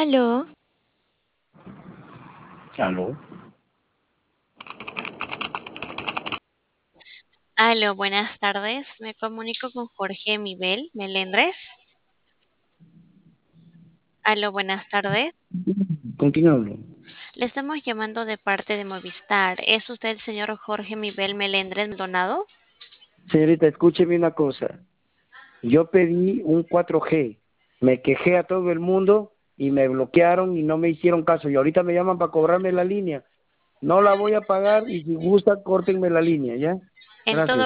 Aló, Aló. aló, buenas tardes. Me comunico con Jorge Mibel Melendres. Aló, buenas tardes. ¿Con quién hablo? Le estamos llamando de parte de Movistar. ¿Es usted el señor Jorge Mibel Melendres Maldonado? Señorita, escúcheme una cosa. Yo pedí un 4G, me quejé a todo el mundo y me bloquearon y no me hicieron caso. Y ahorita me llaman para cobrarme la línea. No la voy a pagar y si gusta, córtenme la línea, ¿ya? En todo Gracias.